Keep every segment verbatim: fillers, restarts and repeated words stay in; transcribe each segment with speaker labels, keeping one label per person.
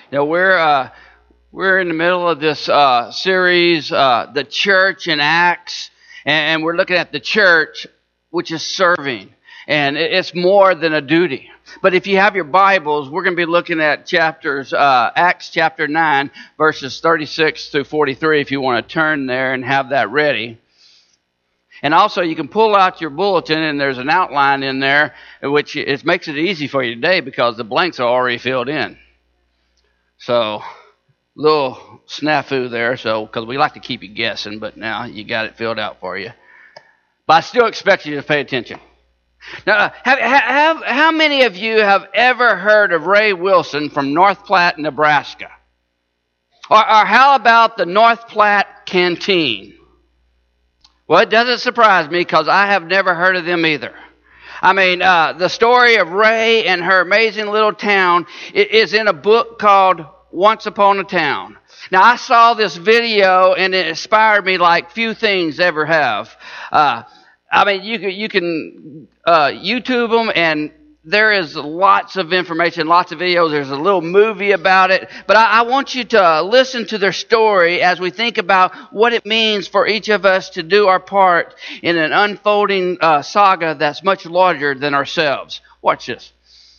Speaker 1: You know, we're uh, we're in the middle of this uh, series, uh, the church in Acts, and, and we're looking at the church, which is serving, and it's more than a duty. But if you have your Bibles, we're going to be looking at chapters, uh, Acts chapter nine, verses thirty-six through forty-three. If you want to turn there and have that ready. And also, you can pull out your bulletin, and there's an outline in there, which it makes it easy for you today because the blanks are already filled in. So, little snafu there, so because we like to keep you guessing, but now you got it filled out for you. But I still expect you to pay attention. Now, have, have, how many of you have ever heard of Ray Wilson from North Platte, Nebraska? Or, or how about the North Platte Canteen? Well, it doesn't surprise me because I have never heard of them either. I mean, uh, the story of Ray and her amazing little town is in a book called Once Upon a Town. Now, I saw this video and it inspired me like few things ever have. Uh, I mean, you can, you can uh, YouTube them, and there is lots of information, lots of videos. There's a little movie about it. But I, I want you to listen to their story as we think about what it means for each of us to do our part in an unfolding uh, saga that's much larger than ourselves. Watch this.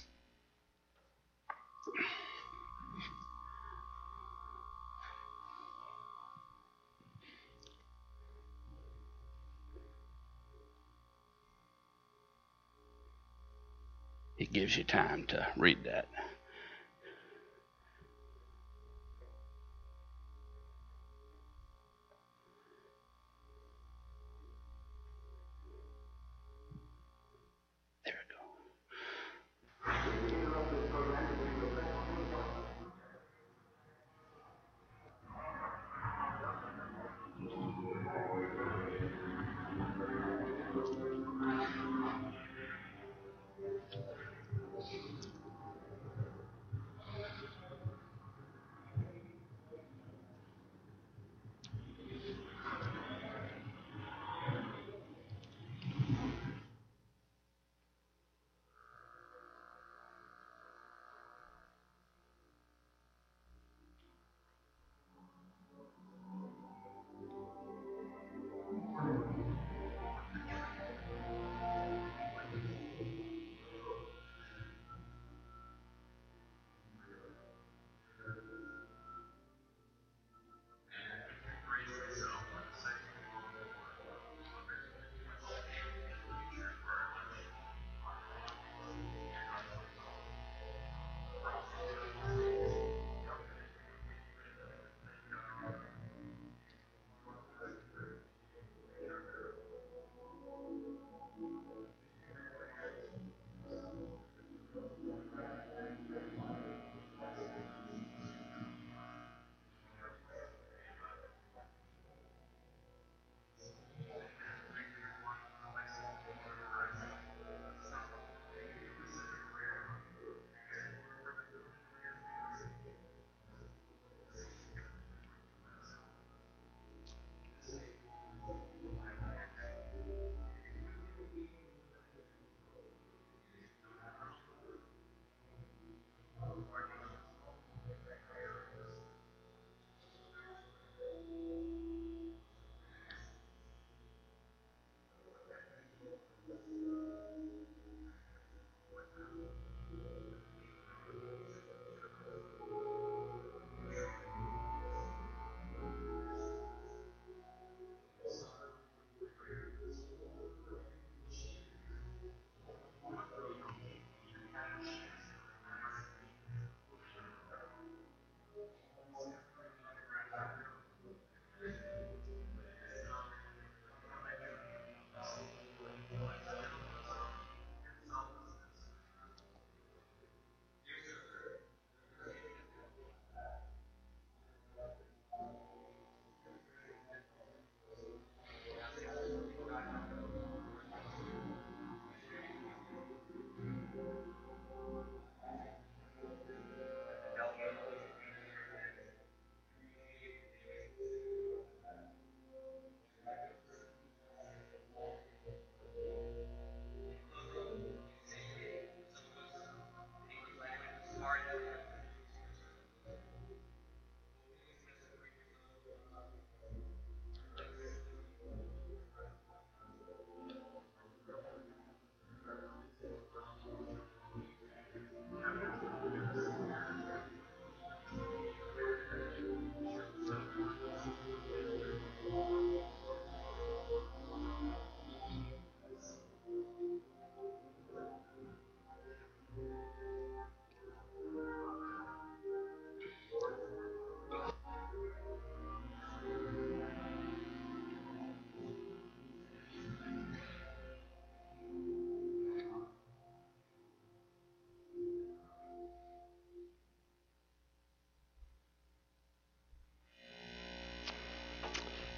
Speaker 1: It gives you time to read that. There we go.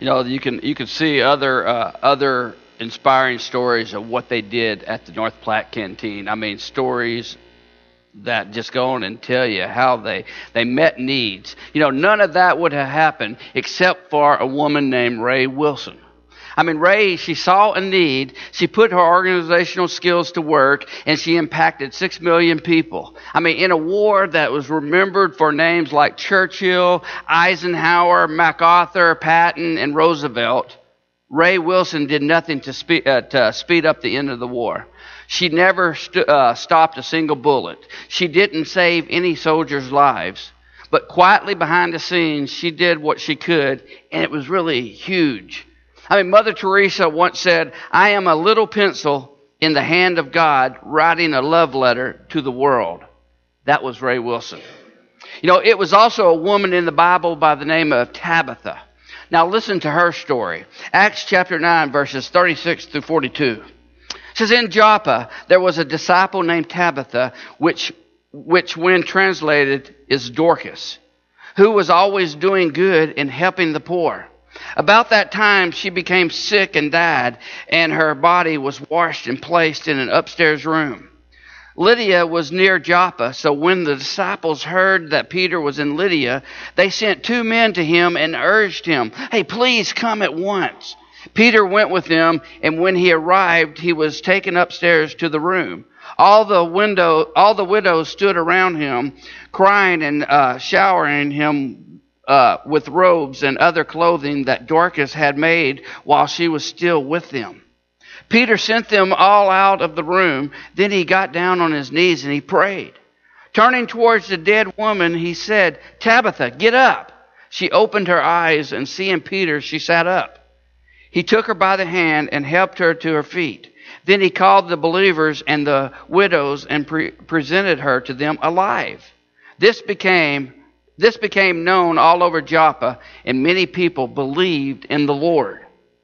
Speaker 1: You know, you can you can see other uh, other inspiring stories of what they did at the North Platte Canteen. I mean, stories that just go on and tell you how they, they met needs. You know, none of that would have happened except for a woman named Ray Wilson. I mean, Ray, she saw a need, she put her organizational skills to work, and she impacted six million people. I mean, in a war that was remembered for names like Churchill, Eisenhower, MacArthur, Patton, and Roosevelt, Ray Wilson did nothing to, spe- uh, to speed up the end of the war. She never st- uh, stopped a single bullet. She didn't save any soldiers' lives. But quietly behind the scenes, she did what she could, and it was really huge. I mean, Mother Teresa once said, "I am a little pencil in the hand of God writing a love letter to the world." That was Ray Wilson. You know, it was also a woman in the Bible by the name of Tabitha. Now listen to her story. Acts chapter nine, verses thirty-six through forty-two. It says, "In Joppa there was a disciple named Tabitha, which, which when translated is Dorcas, who was always doing good and helping the poor. About that time she became sick and died, and her body was washed and placed in an upstairs room. Lydia was near Joppa, so when the disciples heard that Peter was in Lydia, they sent two men to him and urged him, 'Hey, please come at once.' Peter went with them, and when he arrived, he was taken upstairs to the room. All the window, all the widows stood around him, crying and uh, showering him uh, with robes and other clothing that Dorcas had made while she was still with them. Peter sent them all out of the room. Then he got down on his knees and he prayed. Turning towards the dead woman, he said, 'Tabitha, get up.' She opened her eyes, and seeing Peter, she sat up. He took her by the hand and helped her to her feet. Then he called the believers and the widows and pre- presented her to them alive. This became this became known all over Joppa, and many people believed in the Lord."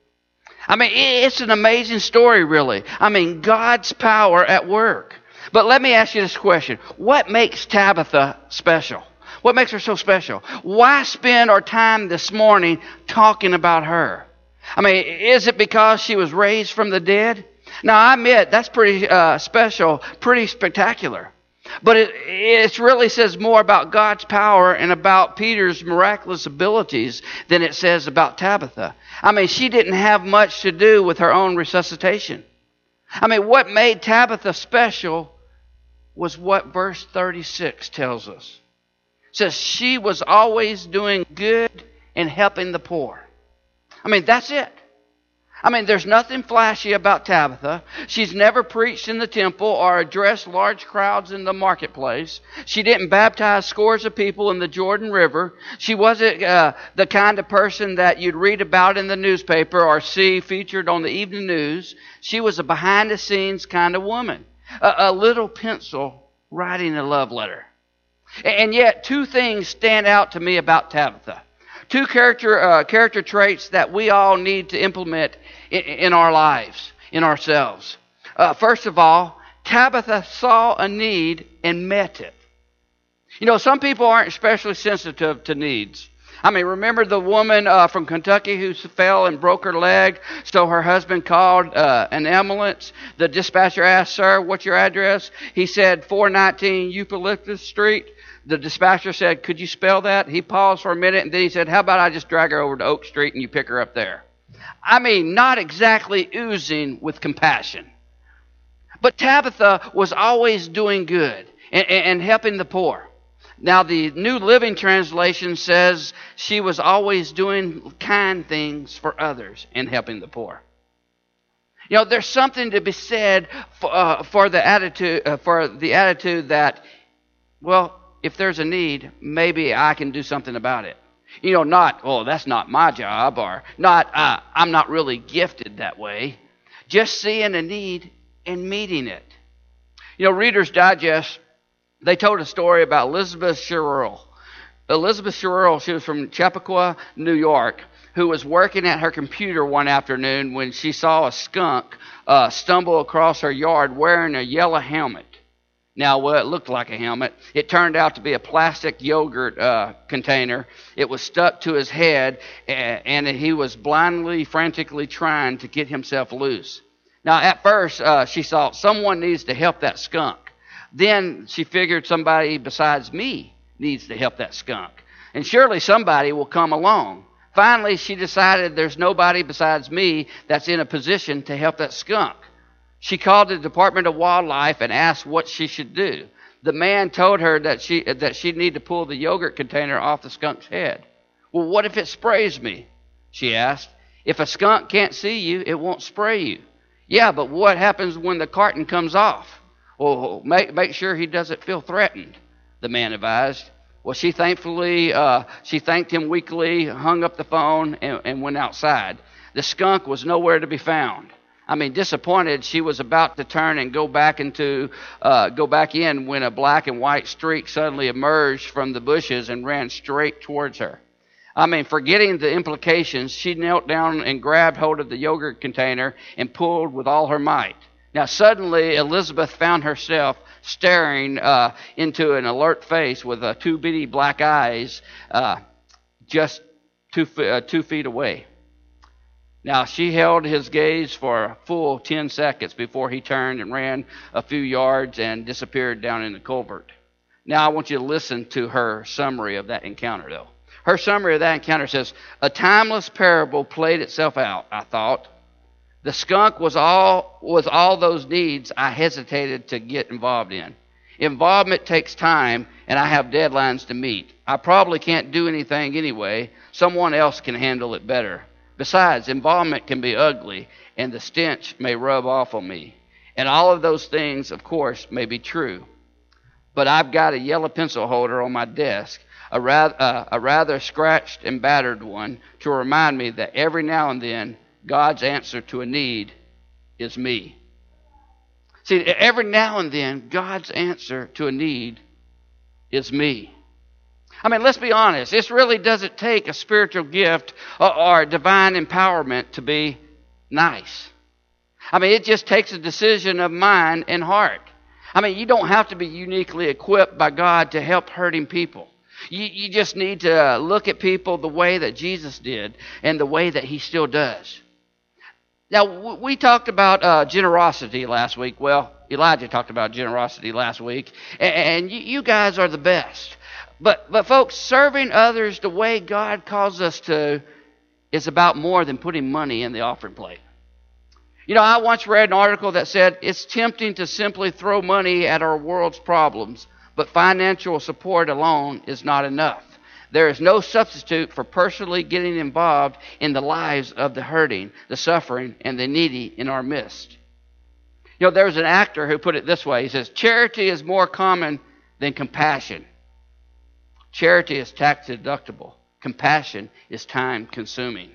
Speaker 1: I mean, it's an amazing story, really. I mean, God's power at work. But let me ask you this question. What makes Tabitha special? What makes her so special? Why spend our time this morning talking about her? I mean, is it because she was raised from the dead? Now, I admit, that's pretty uh, special, pretty spectacular. But it, it really says more about God's power and about Peter's miraculous abilities than it says about Tabitha. I mean, she didn't have much to do with her own resuscitation. I mean, what made Tabitha special was what verse thirty-six tells us. It says, she was always doing good and helping the poor. I mean, that's it. I mean, there's nothing flashy about Tabitha. She's never preached in the temple or addressed large crowds in the marketplace. She didn't baptize scores of people in the Jordan River. She wasn't uh, the kind of person that you'd read about in the newspaper or see featured on the evening news. She was a behind-the-scenes kind of woman, a, a little pencil writing a love letter. And yet, two things stand out to me about Tabitha. Two character uh, character traits that we all need to implement in, in our lives, in ourselves. Uh, first of all, Tabitha saw a need and met it. You know, some people aren't especially sensitive to needs. I mean, remember the woman uh, from Kentucky who fell and broke her leg, so her husband called uh, an ambulance. The dispatcher asked, "Sir, what's your address?" He said, four nineteen Eucalyptus Street. The dispatcher said, "Could you spell that?" He paused for a minute, and then he said, "How about I just drag her over to Oak Street and you pick her up there?" I mean, not exactly oozing with compassion. But Tabitha was always doing good and, and helping the poor. Now, the New Living Translation says she was always doing kind things for others and helping the poor. You know, there's something to be said for, uh, for the attitude, uh, for the attitude that, well, if there's a need, maybe I can do something about it. You know, not, "Oh, that's not my job," or not, uh, "I'm not really gifted that way." Just seeing a need and meeting it. You know, Reader's Digest, they told a story about Elizabeth Sherrill. Elizabeth Sherrill, she was from Chappaqua, New York, who was working at her computer one afternoon when she saw a skunk uh, stumble across her yard wearing a yellow helmet. Now, well, it looked like a helmet. It turned out to be a plastic yogurt uh, container. It was stuck to his head, and, and he was blindly, frantically trying to get himself loose. Now, at first, uh, she thought, someone needs to help that skunk. Then she figured somebody besides me needs to help that skunk. And surely somebody will come along. Finally, she decided there's nobody besides me that's in a position to help that skunk. She called the Department of Wildlife and asked what she should do. The man told her that she that she'd need to pull the yogurt container off the skunk's head. Well, what if it sprays me? She asked. If a skunk can't see you, it won't spray you. Yeah, but what happens when the carton comes off? Well, make, make sure he doesn't feel threatened, the man advised. Well, she thankfully, uh, she thanked him weakly, hung up the phone, and, and went outside. The skunk was nowhere to be found. I mean, disappointed, she was about to turn and go back into, uh, go back in when a black and white streak suddenly emerged from the bushes and ran straight towards her. I mean, forgetting the implications, she knelt down and grabbed hold of the yogurt container and pulled with all her might. Now, suddenly, Elizabeth found herself staring uh, into an alert face with uh, two bitty black eyes uh, just two, uh, two feet away. Now, she held his gaze for a full ten seconds before he turned and ran a few yards and disappeared down in the culvert. Now, I want you to listen to her summary of that encounter, though. Her summary of that encounter says, a timeless parable played itself out, I thought. The skunk was all, was all those needs I hesitated to get involved in. Involvement takes time, and I have deadlines to meet. I probably can't do anything anyway. Someone else can handle it better. Besides, involvement can be ugly, and the stench may rub off on me. And all of those things, of course, may be true. But I've got a yellow pencil holder on my desk, a rather, uh, a rather scratched and battered one, to remind me that every now and then, God's answer to a need is me. See, every now and then, God's answer to a need is me. I mean, let's be honest. This really doesn't take a spiritual gift or, or divine empowerment to be nice. I mean, it just takes a decision of mind and heart. I mean, you don't have to be uniquely equipped by God to help hurting people. You, you just need to look at people the way that Jesus did and the way that he still does. Now, we talked about uh, generosity last week. Well, Elijah talked about generosity last week. And, and you, you guys are the best. But, but folks, serving others the way God calls us to is about more than putting money in the offering plate. You know, I once read an article that said it's tempting to simply throw money at our world's problems, but financial support alone is not enough. There is no substitute for personally getting involved in the lives of the hurting, the suffering, and the needy in our midst. You know, there's an actor who put it this way. He says, charity is more common than compassion. Charity is tax deductible. Compassion is time consuming.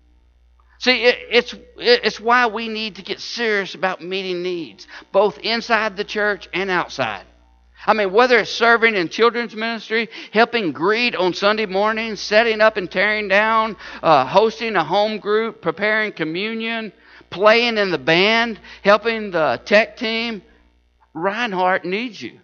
Speaker 1: See, it, it's, it's why we need to get serious about meeting needs, both inside the church and outside. I mean, whether it's serving in children's ministry, helping greet on Sunday mornings, setting up and tearing down, uh, hosting a home group, preparing communion, playing in the band, helping the tech team, Reinhardt needs you.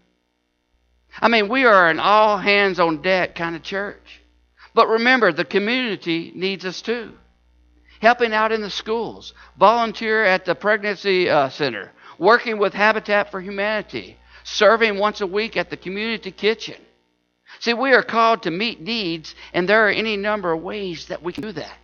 Speaker 1: I mean, we are an all-hands-on-deck kind of church. But remember, the community needs us too. Helping out in the schools, volunteer at the pregnancy uh, center, working with Habitat for Humanity, serving once a week at the community kitchen. See, we are called to meet needs, and there are any number of ways that we can do that.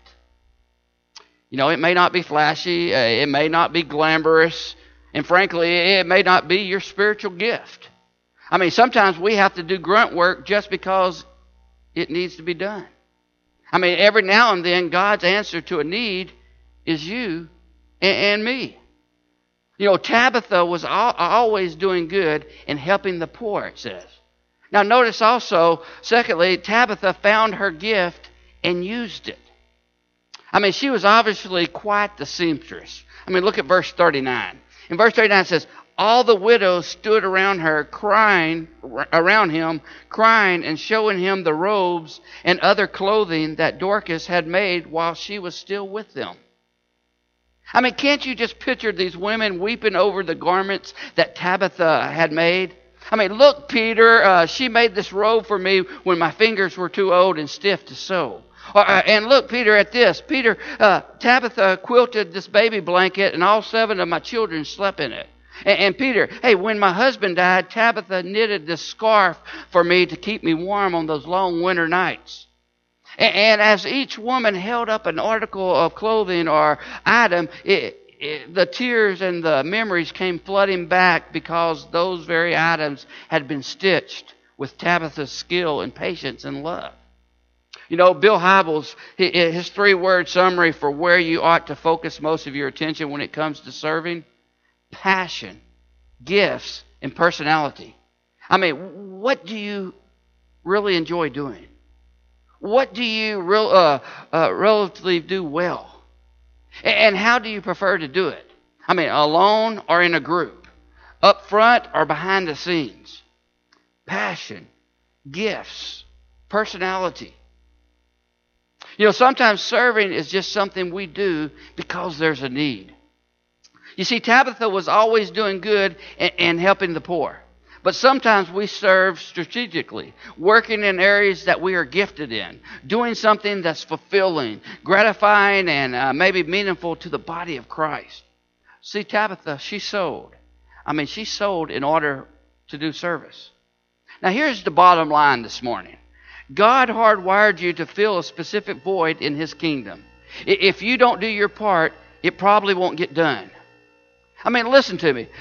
Speaker 1: You know, it may not be flashy, uh, it may not be glamorous, and frankly, it may not be your spiritual gift. I mean, sometimes we have to do grunt work just because it needs to be done. I mean, every now and then, God's answer to a need is you and, and me. You know, Tabitha was al- always doing good and helping the poor, it says. Now, notice also, secondly, Tabitha found her gift and used it. I mean, she was obviously quite the seamstress. I mean, look at verse thirty-nine. In verse thirty-nine it says, all the widows stood around her, crying, around him, crying and showing him the robes and other clothing that Dorcas had made while she was still with them. I mean, can't you just picture these women weeping over the garments that Tabitha had made? I mean, look, Peter, uh, she made this robe for me when my fingers were too old and stiff to sew. Uh, and look, Peter, at this. Peter, uh, Tabitha quilted this baby blanket, and all seven of my children slept in it. And, and Peter, hey, when my husband died, Tabitha knitted this scarf for me to keep me warm on those long winter nights. And, and as each woman held up an article of clothing or item, it, it, the tears and the memories came flooding back because those very items had been stitched with Tabitha's skill and patience and love. You know, Bill Hybels, his three-word summary for where you ought to focus most of your attention when it comes to serving: passion, gifts, and personality. I mean, what do you really enjoy doing? What do you real, uh, uh, relatively do well? And how do you prefer to do it? I mean, alone or in a group? Up front or behind the scenes? Passion, gifts, personality. You know, sometimes serving is just something we do because there's a need. You see, Tabitha was always doing good and, and helping the poor. But sometimes we serve strategically, working in areas that we are gifted in, doing something that's fulfilling, gratifying, and uh, maybe meaningful to the body of Christ. See, Tabitha, she sold. I mean, she sold in order to do service. Now, here's the bottom line this morning. God hardwired you to fill a specific void in His kingdom. If you don't do your part, it probably won't get done. I mean, listen to me.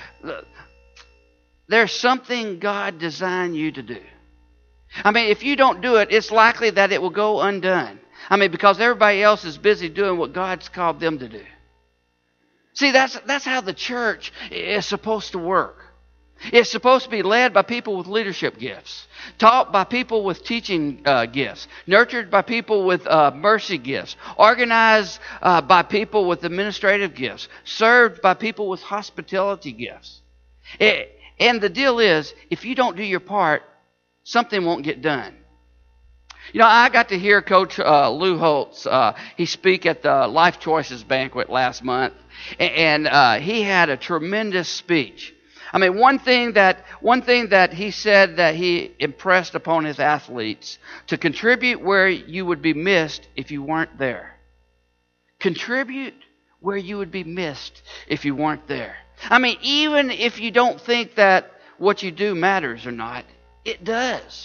Speaker 1: There's something God designed you to do. I mean, if you don't do it, it's likely that it will go undone. I mean, because everybody else is busy doing what God's called them to do. See, that's that's how the church is supposed to work. It's supposed to be led by people with leadership gifts, taught by people with teaching uh, gifts, nurtured by people with uh, mercy gifts, organized uh, by people with administrative gifts, served by people with hospitality gifts. It, and the deal is, if you don't do your part, something won't get done. You know, I got to hear Coach uh, Lou Holtz, uh, he speak at the Life Choices banquet last month, and uh, he had a tremendous speech. I mean, one thing that one thing that he said that he impressed upon his athletes: to contribute where you would be missed if you weren't there. Contribute where you would be missed if you weren't there. I mean, even if you don't think that what you do matters or not, it does.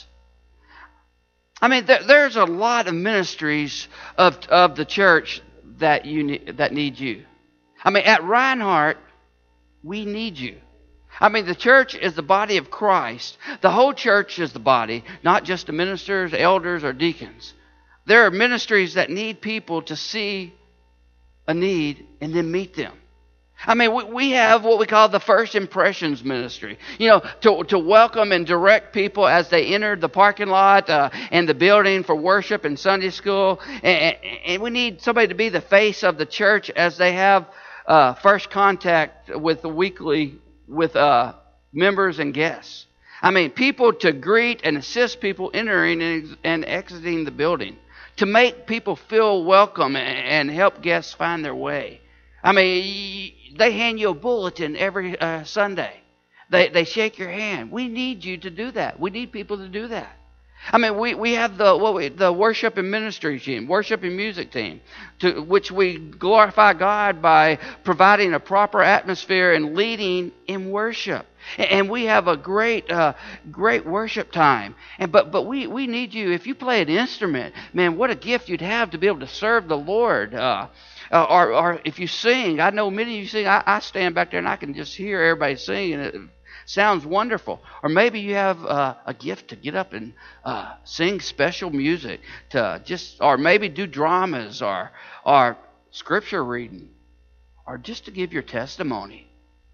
Speaker 1: I mean, there, there's a lot of ministries of of the church that you need, that need you. I mean, at Reinhardt, we need you. I mean, the church is the body of Christ. The whole church is the body, not just the ministers, elders, or deacons. There are ministries that need people to see a need and then meet them. I mean, we, we have what we call the First Impressions ministry. You know, to, to welcome and direct people as they enter the parking lot uh, and the building for worship and Sunday school. And, and we need somebody to be the face of the church as they have uh, first contact with the weekly with uh, members and guests. I mean, people to greet and assist people entering and, and exiting the building, to make people feel welcome and, and help guests find their way. I mean, they hand you a bulletin every uh, Sunday. They they shake your hand. We need you to do that. We need people to do that. I mean, we, we have the what we, the worship and ministry team, worship and music team, to which we glorify God by providing a proper atmosphere and leading in worship. And we have a great uh, great worship time. And but but we, we need you. If you play an instrument, man, what a gift you'd have to be able to serve the Lord. Uh, uh, or or if you sing, I know many of you sing. I, I stand back there and I can just hear everybody sing, and it sounds wonderful. Or maybe you have uh, a gift to get up and uh, sing special music, to just, or maybe do dramas or or scripture reading, or just to give your testimony.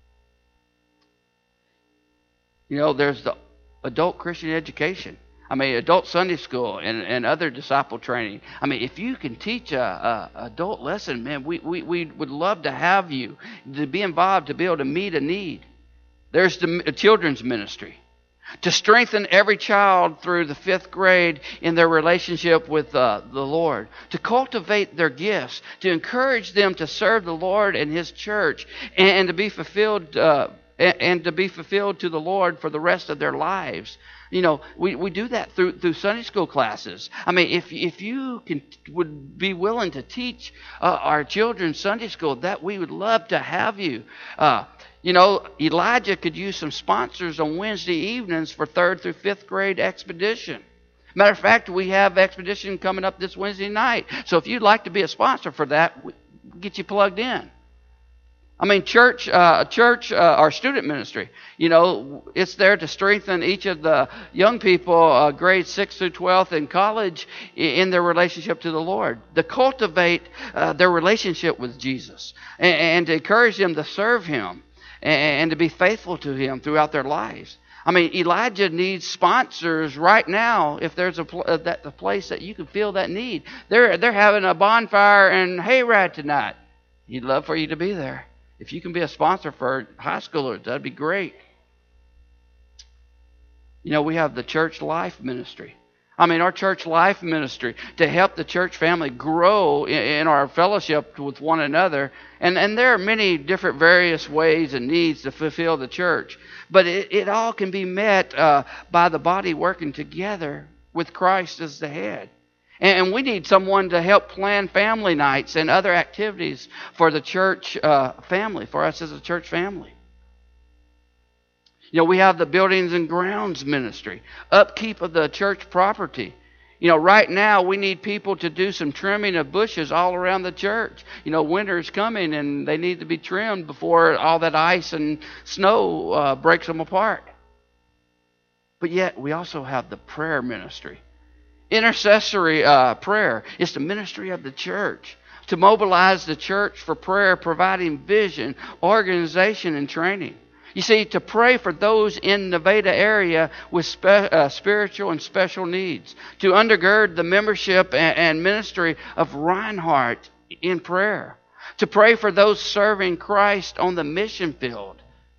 Speaker 1: You know, there's the adult Christian education. I mean, adult Sunday school and, and other disciple training. I mean, if you can teach a, a adult lesson, man, we, we, we would love to have you to be involved, to be able to meet a need. There's the children's ministry, to strengthen every child through the fifth grade in their relationship with uh, the Lord, to cultivate their gifts, to encourage them to serve the Lord and His church, and, and to be fulfilled uh, and, and to be fulfilled to the Lord for the rest of their lives. You know, we, we do that through through Sunday school classes. I mean, if if you can would be willing to teach uh, our children Sunday school, that we would love to have you. Uh, you know, Elijah could use some sponsors on Wednesday evenings for third through fifth grade expedition. Matter of fact, we have expedition coming up this Wednesday night. So if you'd like to be a sponsor for that, we'll get you plugged in. I mean, church, uh, church, uh, our student ministry, you know, it's there to strengthen each of the young people, uh, grades six through twelve in college, in their relationship to the Lord, to cultivate uh, their relationship with Jesus, and, and to encourage them to serve Him and, and to be faithful to Him throughout their lives. I mean, Elijah needs sponsors right now. If there's a, pl- uh, that, a place that you can feel that need, they're they're having a bonfire and hayride tonight. He'd love for you to be there. If you can be a sponsor for high schoolers, that'd be great. You know, we have the church life ministry. I mean, our church life ministry to help the church family grow in, in our fellowship with one another. And, and there are many different various ways and needs to fulfill the church. But it, it all can be met uh, by the body working together with Christ as the head. And we need someone to help plan family nights and other activities for the church uh, family, for us as a church family. You know, we have the buildings and grounds ministry, upkeep of the church property. You know, right now we need people to do some trimming of bushes all around the church. You know, winter's coming and they need to be trimmed before all that ice and snow uh, breaks them apart. But yet we also have the prayer ministry. Intercessory uh, prayer is the ministry of the church to mobilize the church for prayer, providing vision, organization, and training. You see, to pray for those in the Nevada area with spe- uh, spiritual and special needs, to undergird the membership and, and ministry of Reinhardt in prayer, to pray for those serving Christ on the mission field.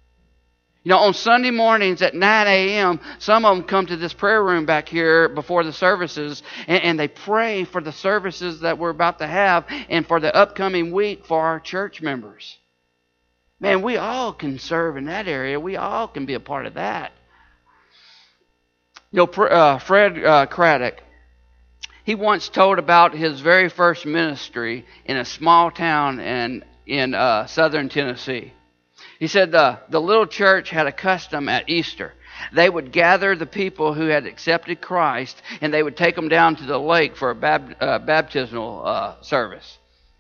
Speaker 1: You know, on Sunday mornings at nine a.m., some of them come to this prayer room back here before the services, and, and they pray for the services that we're about to have and for the upcoming week for our church members. Man, we all can serve in that area. We all can be a part of that. You know, uh, Fred uh, Craddock, he once told about his very first ministry in a small town in, in uh, southern Tennessee. He said the, the little church had a custom at Easter. They would gather the people who had accepted Christ, and they would take them down to the lake for a bab, uh, baptismal uh, service.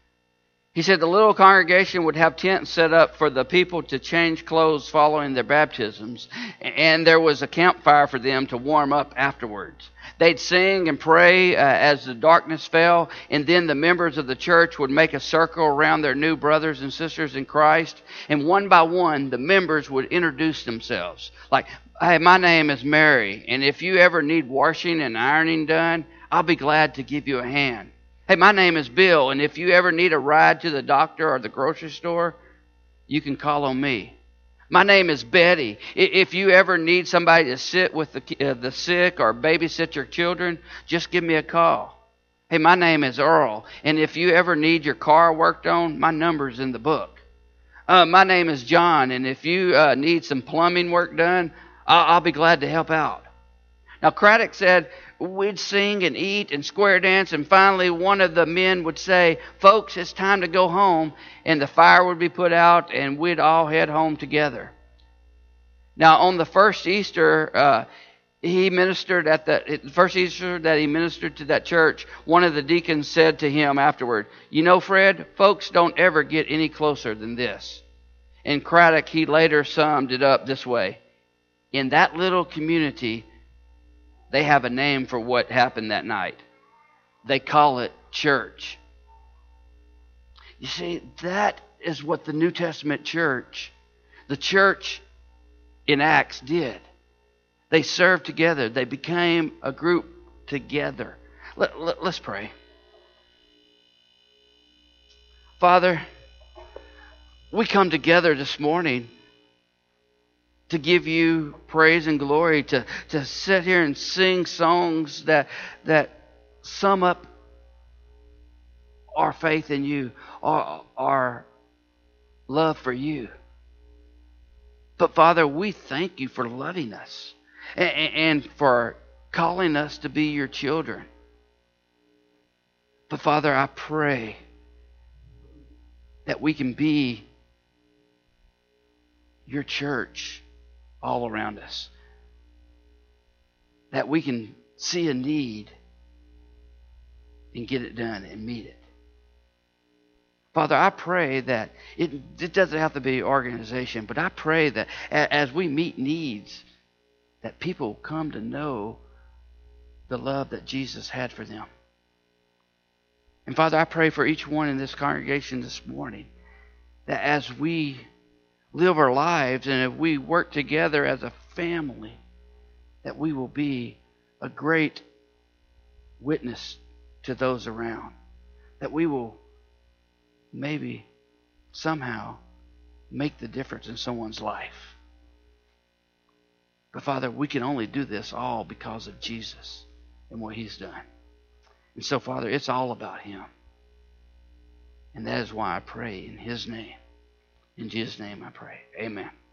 Speaker 1: He said the little congregation would have tents set up for the people to change clothes following their baptisms, and there was a campfire for them to warm up afterwards. They'd sing and pray uh, as the darkness fell, and then the members of the church would make a circle around their new brothers and sisters in Christ, and one by one, the members would introduce themselves. Like, hey, my name is Mary, and if you ever need washing and ironing done, I'll be glad to give you a hand. Hey, my name is Bill, and if you ever need a ride to the doctor or the grocery store, you can call on me. My name is Betty. If you ever need somebody to sit with the, uh, the sick or babysit your children, just give me a call. Hey, my name is Earl, and if you ever need your car worked on, my number's in the book. Uh, my name is John, and if you uh, need some plumbing work done, I'll, I'll be glad to help out. Now, Craddock said we'd sing and eat and square dance, and finally one of the men would say, folks, it's time to go home, and the fire would be put out, and we'd all head home together. Now, on the first Easter, uh, he ministered at the first Easter that he ministered to that church, one of the deacons said to him afterward, you know, Fred, folks don't ever get any closer than this. And Craddock, he later summed it up this way. In that little community, they have a name for what happened that night. They call it church. You see, that is what the New Testament church, the church in Acts did. They served together. They became a group together. Let, let, let's pray. Father, we come together this morning to give you praise and glory, to, to sit here and sing songs that that sum up our faith in you, our, our love for you. But Father, we thank you for loving us and, and for calling us to be your children. But Father, I pray that we can be your church all around us. That we can see a need and get it done and meet it. Father, I pray that it, it doesn't have to be organization, but I pray that as we meet needs, that people come to know the love that Jesus had for them. And Father, I pray for each one in this congregation this morning, that as we live our lives and if we work together as a family, that we will be a great witness to those around. That we will maybe somehow make the difference in someone's life. But Father, we can only do this all because of Jesus and what He's done. And so, Father, it's all about Him. And that is why I pray in His name. In Jesus' name I pray. Amen.